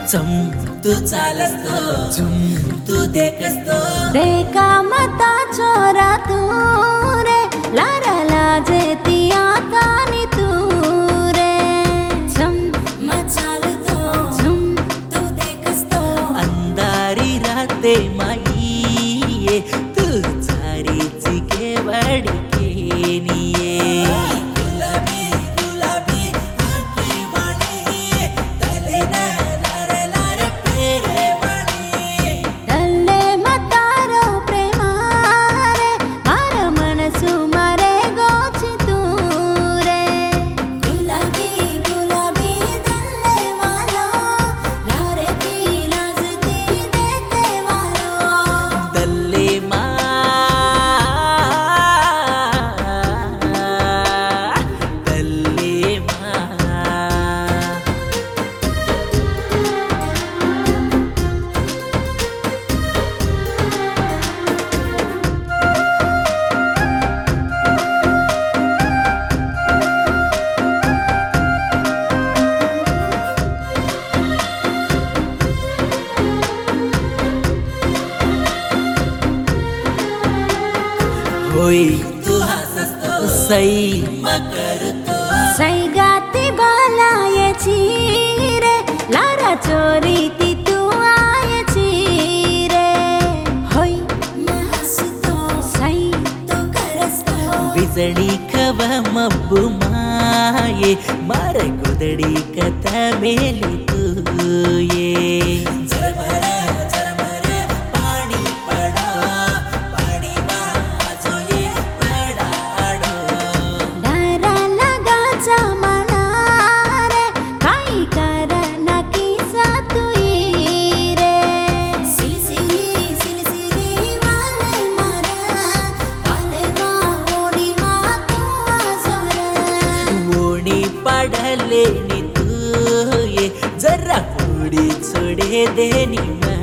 चम तू चालस्तो झुम तू देखस्तो देखा मता चोरा तू रे लारा लाजे तिया तानी तू रे झम मचालतो झुम तू देखस्तो अंधारी राते माई तू चारीची केवडकेनिये गुलाबी गुलाबी आखी वाणी तले लार लार पेरे वाणी डल्ले मतारो प्रेमा रे मार मनसु मारे गोची तू रे गुलाबी गुलाबी डल्ले वालो लारे की लाजती देते वालो दल्ले मा दल्ले मा होई तू हसस्तो सई मकरतो सई गाती बालायची रे लारा चोरी ती तू आयची रे होय हसतो सई तू करस्तो बिजडी खव मब्बु माये मार गुदडी कथ मेली तू ये झरमर पाणी पडा पाणी वाजो ये पडाडो डारा लगाचा मना रे काही कर नकी सातुई रे सिलसिली वाले मारा वाले मा ओडी मा तू आजरा ओणी पडले नी तू ये जरा उडी छोडे देनी